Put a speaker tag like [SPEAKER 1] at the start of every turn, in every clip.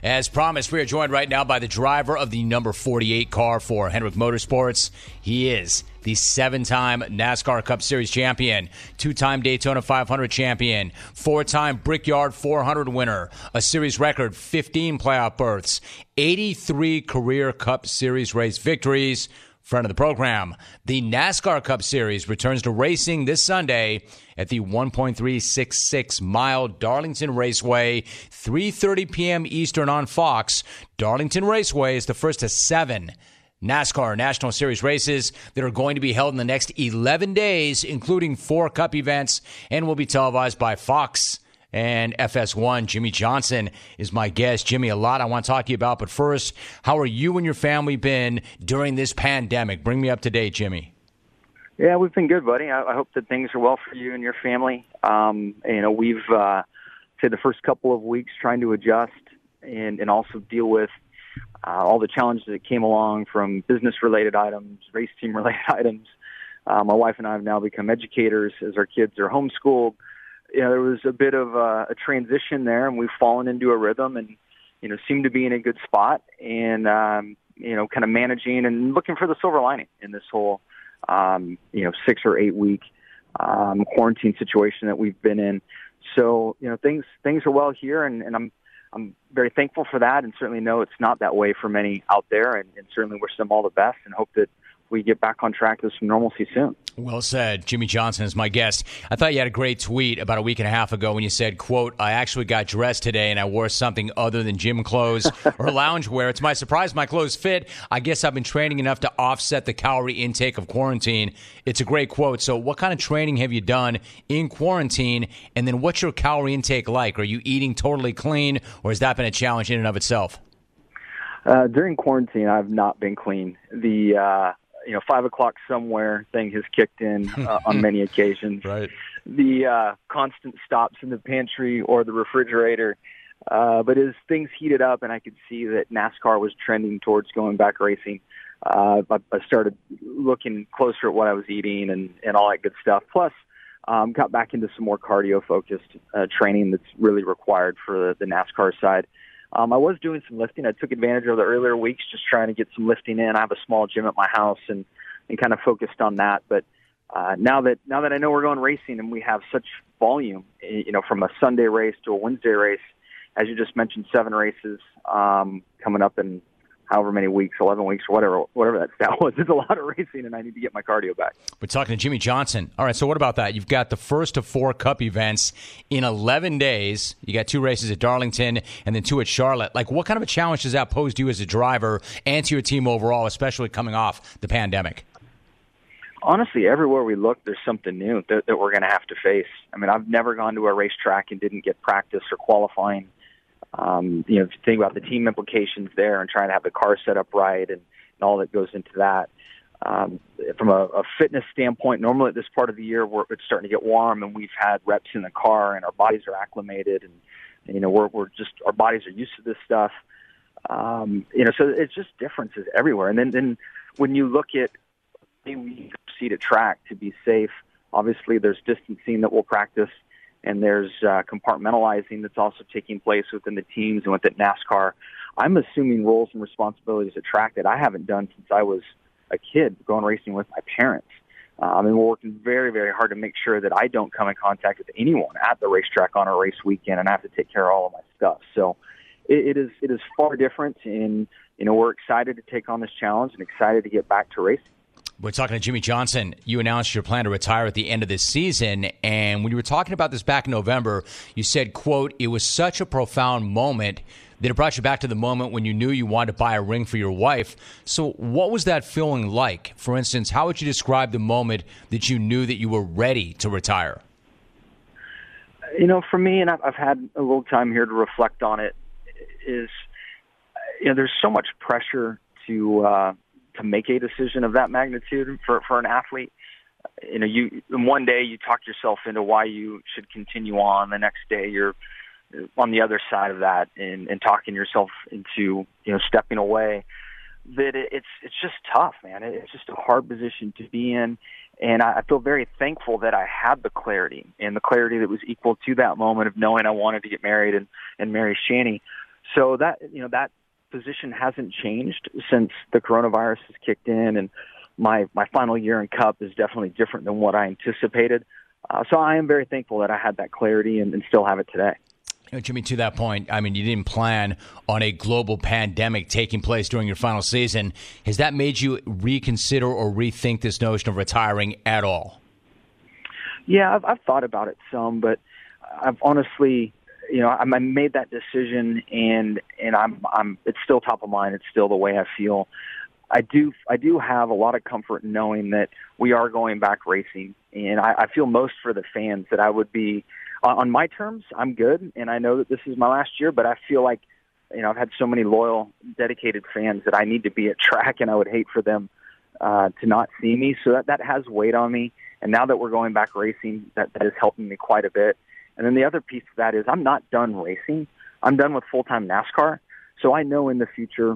[SPEAKER 1] As promised, we are joined right now by the driver of the number 48 car for Hendrick Motorsports. He is the 7-time NASCAR Cup Series champion, 2-time Daytona 500 champion, 4-time Brickyard 400 winner, a series record 15 playoff berths, 83 career Cup Series race victories. Friend of the program, the NASCAR Cup Series returns to racing this Sunday at the 1.366-mile Darlington Raceway, 3:30 p.m. Eastern on Fox. Darlington Raceway is the first of 7 NASCAR National Series races that are going to be held in the next 11 days, including 4 Cup events, and will be televised by Fox and FS1. Jimmie Johnson is my guest. Jimmy, a lot I want to talk to you about, but first, how are you and your family been during this pandemic? Bring me up to date, Jimmy.
[SPEAKER 2] Yeah, we've been good, buddy. I hope that things are well for you and your family. We've said the first couple of weeks trying to adjust and also deal with all the challenges that came along from business-related items, race team-related items. My wife and I have now become educators as our kids are homeschooled. There was a bit of a transition there, and we've fallen into a rhythm and, seem to be in a good spot and, kind of managing and looking for the silver lining in this whole, 6 or 8 week quarantine situation that we've been in. So, things are well here, and I'm very thankful for that, and certainly know it's not that way for many out there, and certainly wish them all the best and hope that we get back on track with some normalcy soon.
[SPEAKER 1] Well said. Jimmie Johnson is my guest. I thought you had a great tweet about a week and a half ago when you said, quote, "I actually got dressed today and I wore something other than gym clothes or lounge wear. It's my surprise my clothes fit. I guess I've been training enough to offset the calorie intake of quarantine." It's a great quote. So what kind of training have you done in quarantine? And then what's your calorie intake like? Are you eating totally clean, or has that been a challenge in and of itself?
[SPEAKER 2] During quarantine, I've not been clean. The 5 o'clock somewhere thing has kicked in on many occasions.
[SPEAKER 1] Right.
[SPEAKER 2] The constant stops in the pantry or the refrigerator. But as things heated up and I could see that NASCAR was trending towards going back racing, I started looking closer at what I was eating and all that good stuff. Plus, got back into some more cardio-focused training that's really required for the NASCAR side. I was doing some lifting. I took advantage of the earlier weeks just trying to get some lifting in. I have a small gym at my house and kind of focused on that. But now that I know we're going racing and we have such volume, from a Sunday race to a Wednesday race, as you just mentioned, 7 races coming up in however many weeks, 11 weeks, or whatever that stat was. It's a lot of racing, and I need to get my cardio back.
[SPEAKER 1] We're talking to Jimmie Johnson. All right, so what about that? You've got the first of 4 Cup events in 11 days. You got 2 races at Darlington and then 2 at Charlotte. Like, what kind of a challenge does that pose to you as a driver and to your team overall, especially coming off the pandemic?
[SPEAKER 2] Honestly, everywhere we look, there's something new that we're going to have to face. I mean, I've never gone to a racetrack and didn't get practice or qualifying. If you think about the team implications there and trying to have the car set up right and all that goes into that. From a fitness standpoint, normally at this part of the year, it's starting to get warm and we've had reps in the car and our bodies are acclimated and we're just, our bodies are used to this stuff. So it's just differences everywhere. And then when you look at we proceed at track to be safe, obviously there's distancing that we'll practice. And there's compartmentalizing that's also taking place within the teams and within NASCAR. I'm assuming roles and responsibilities at track that I haven't done since I was a kid going racing with my parents. And we're working very, very hard to make sure that I don't come in contact with anyone at the racetrack on a race weekend and I have to take care of all of my stuff. So it is far different, and we're excited to take on this challenge and excited to get back to racing.
[SPEAKER 1] We're talking to Jimmie Johnson. You announced your plan to retire at the end of this season, and when you were talking about this back in November, you said, quote, "It was such a profound moment that it brought you back to the moment when you knew you wanted to buy a ring for your wife." So what was that feeling like? For instance, how would you describe the moment that you knew that you were ready to retire?
[SPEAKER 2] For me, and I've had a little time here to reflect on it, is, there's so much pressure to make a decision of that magnitude for an athlete. You in one day you talk yourself into why you should continue on. The next day you're on the other side of that and talking yourself into stepping away. That it's just tough, man. It's just a hard position to be in, and I feel very thankful that I had the clarity and the clarity that was equal to that moment of knowing I wanted to get married and marry Shani. So that position hasn't changed since the coronavirus has kicked in, and my final year in Cup is definitely different than what I anticipated. So I am very thankful that I had that clarity and still have it today.
[SPEAKER 1] Jimmy, to that point, I mean, you didn't plan on a global pandemic taking place during your final season. Has that made you reconsider or rethink this notion of retiring at all?
[SPEAKER 2] Yeah, I've thought about it some, but I've honestly, I made that decision, and it's still top of mind. It's still the way I feel. I do have a lot of comfort in knowing that we are going back racing, and I feel most for the fans that I would be on my terms. I'm good, and I know that this is my last year, but I feel like I've had so many loyal, dedicated fans that I need to be at track, and I would hate for them to not see me. So that has weighed on me, and now that we're going back racing, that is helping me quite a bit. And then the other piece of that is I'm not done racing. I'm done with full-time NASCAR. So I know in the future,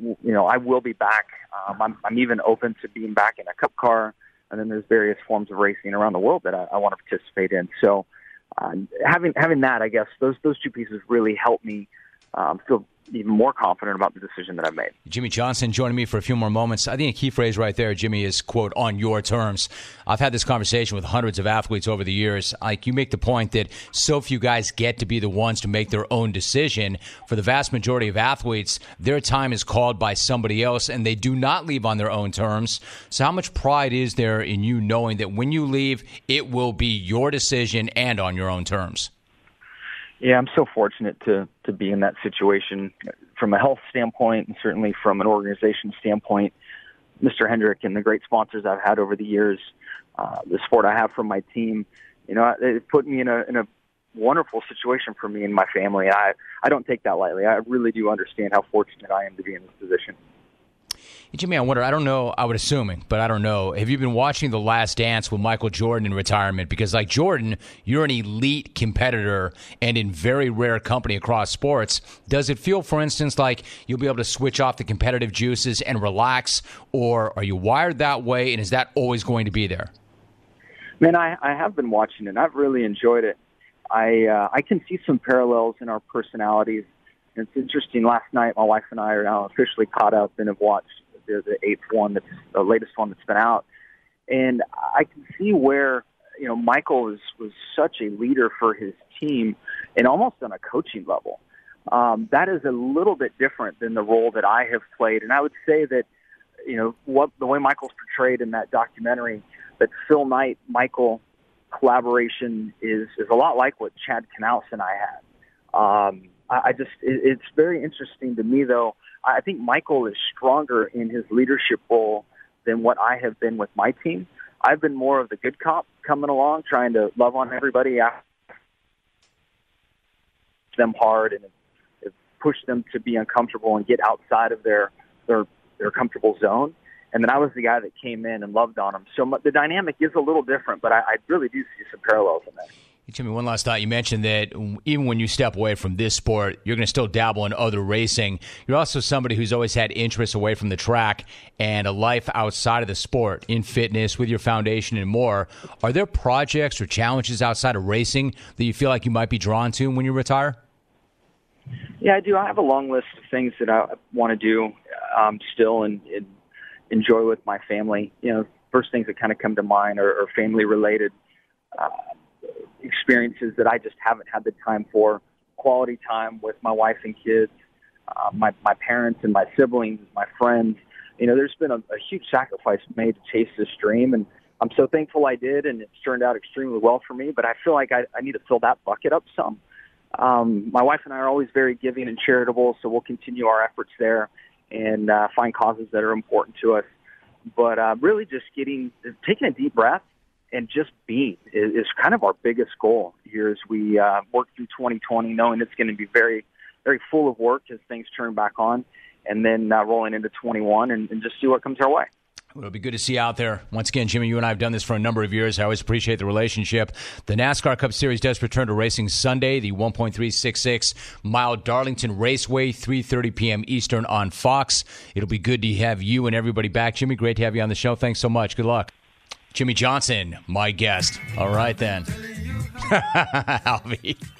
[SPEAKER 2] I will be back. I'm even open to being back in a Cup car, and then there's various forms of racing around the world that I want to participate in. So having that, I guess, those two pieces really help me feel even more confident about the decision that I've made.
[SPEAKER 1] Jimmie Johnson joining me for a few more moments. I think a key phrase right there, Jimmy, is, quote, on your terms. I've had this conversation with hundreds of athletes over the years. Like, you make the point that so few guys get to be the ones to make their own decision. For the vast majority of athletes, their time is called by somebody else, and they do not leave on their own terms. So how much pride is there in you knowing that when you leave, it will be your decision and on your own terms?
[SPEAKER 2] Yeah, I'm so fortunate to be in that situation from a health standpoint and certainly from an organization standpoint. Mr. Hendrick and the great sponsors I've had over the years, the support I have from my team, it put me in a wonderful situation for me and my family. I don't take that lightly. I really do understand how fortunate I am to be in this position.
[SPEAKER 1] Hey, Jimmy, I wonder, I don't know, I would assuming, but I don't know. Have you been watching The Last Dance with Michael Jordan in retirement? Because like Jordan, you're an elite competitor and in very rare company across sports. Does it feel, for instance, like you'll be able to switch off the competitive juices and relax, or are you wired that way, and is that always going to be there?
[SPEAKER 2] Man, I have been watching it, and I've really enjoyed it. I can see some parallels in our personalities. It's interesting. Last night, my wife and I are now officially caught up and have watched the eighth one, that's the latest one that's been out. And I can see where, Michael was such a leader for his team and almost on a coaching level. That is a little bit different than the role that I have played. And I would say that, the way Michael's portrayed in that documentary, that Phil Knight-Michael collaboration is a lot like what Chad Knaus and I had. It's very interesting to me, though. I think Michael is stronger in his leadership role than what I have been with my team. I've been more of the good cop coming along, trying to love on everybody, them hard, and push them to be uncomfortable and get outside of their comfortable zone. And then I was the guy that came in and loved on them. So the dynamic is a little different, but I really do see some parallels in that.
[SPEAKER 1] Jimmy, one last thought. You mentioned that even when you step away from this sport, you're going to still dabble in other racing. You're also somebody who's always had interests away from the track and a life outside of the sport, in fitness, with your foundation and more. Are there projects or challenges outside of racing that you feel like you might be drawn to when you retire?
[SPEAKER 2] Yeah, I do. I have a long list of things that I want to do still and enjoy with my family. First things that kind of come to mind are family-related experiences that I just haven't had the time for. Quality time with my wife and kids, my parents and my siblings, my friends. There's been a huge sacrifice made to chase this dream, and I'm so thankful I did, and it's turned out extremely well for me, but I feel like I need to fill that bucket up some. My wife and I are always very giving and charitable, so we'll continue our efforts there and find causes that are important to us. But really just taking a deep breath and just being is kind of our biggest goal here as we work through 2020, knowing it's going to be very, very full of work as things turn back on, and then rolling into 21 and just see what comes our way.
[SPEAKER 1] It'll be good to see you out there. Once again, Jimmy, you and I have done this for a number of years. I always appreciate the relationship. The NASCAR Cup Series does return to racing Sunday, the 1.366-mile Darlington Raceway, 3:30 p.m. Eastern on Fox. It'll be good to have you and everybody back. Jimmy, great to have you on the show. Thanks so much. Good luck. Jimmie Johnson, my guest. All right, then. Alvy.